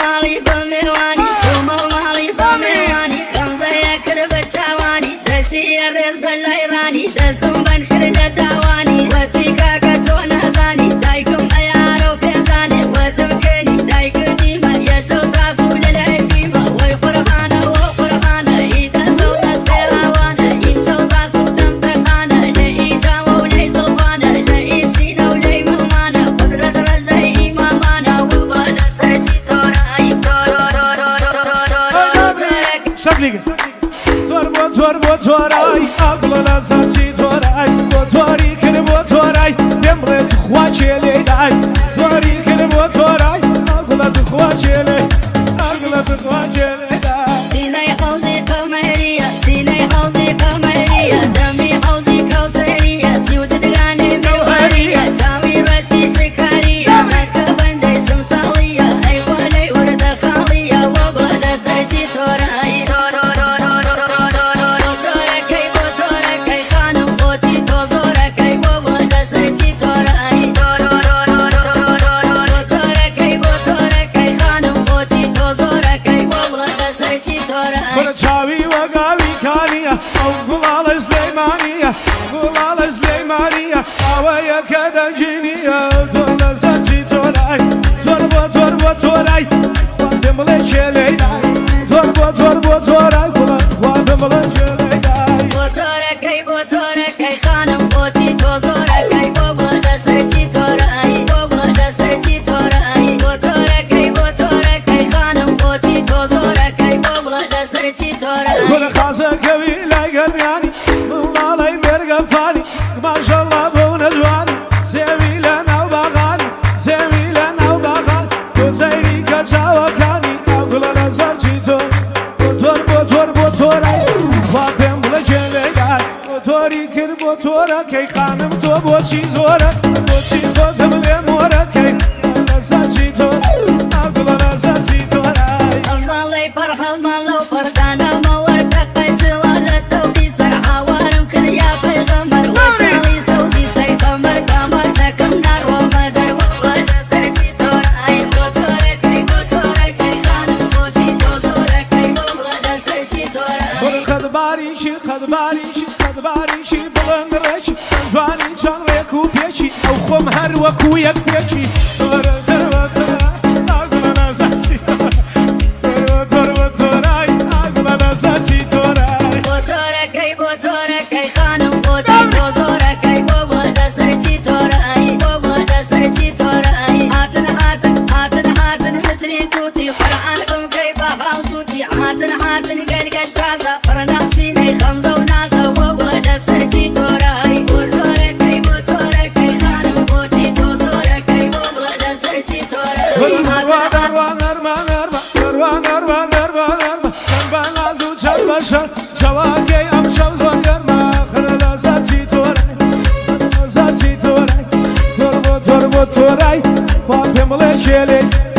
مالي بميواني تومو مالي بميواني خمسة يكر بتشاواني دشي الرز بالايراني دسم بنخر لدواني وتيكا كتونا زاني دايكم ايارو بيزاني وتمكني دايك ديما يشو تاسو للعبيبة ويقرخانا وقرخانا ايدا صوتا سيهاوانا يمشو تاسو تمتقانا لئي جاو لئي صلبانا لئي سينا ولئي مغمانا قدرة رجعي إمامانا وبرانا سرجي توراي شكلي تور توراي أقلنا سرجي توراي توري كلمة توراي دمرت خواجي ليداي توري كلمة توراي أقلنا خواجي لي أقلنا خواجي ليداي سيناي حوزي قمرية سيناي حوزي قمرية دمي حوزي كوثرية سيود دغاني جوهرية جامي رشي شكارية ماسكة بنجي شمشالية أيوة لي ورد خالية وبرانا سرجي توراي شاوي وقاوي كانية أو قلالة سليمانية قلالة سليمانية أويا كذا جينية تونا ساتشي توراي توربو توراي خواتم ليشي ليداي توربو توراي خواتم ليشي ليداي بوتوركي خانم بوتي توزوركي بوبلا دسرتي توراي بوبلا دسرتي توراي بوتوركي خانم بوتي توزوركي بوبلا دسرتي توراي كل خاصة كوي لا قرياني والله لا يمرقب ثاني ما شاء الله بونا جواني سيوي لنا وبغاني سيوي لنا وبغاني وزيري كتشاوى كاني أقول أنا سرشي بوتوراي فاتم بلا جلقاي بوتوري كر بوتوركي خانم تو بوشي زورك بوشي خودم لموركي أنا سرشي أقول أنا سرشي توراي المالي برخل مالو بردانا مورك قيتلا للتوبي سرعة وارم كل يا بيغمر وشالي سوزي سيطمر قمر نكم نار ومدر والله دسرتي توراي بوتوركي خانم بوتي توزوركي والله دسرتي توراي خد باريشي بلند ريشي جواني شان ريكو بيشي أو خم هر وكو يك بيشي بوتوركي خانم بوتي توزوركي والله دسرتي توراي والله دسرتي توراي هاتن مثلي توتي قرآنكم كيف خاوتوتي هاتن قلقل كازا فرناسيني خمزة ونازة والله دسرتي توراي بوتوركي خانم بوتي توزوركي والله دسرتي توراي جواكي أمشو زنجر ما خلال زاتي توراي توربو توراي فاتم ليشيلي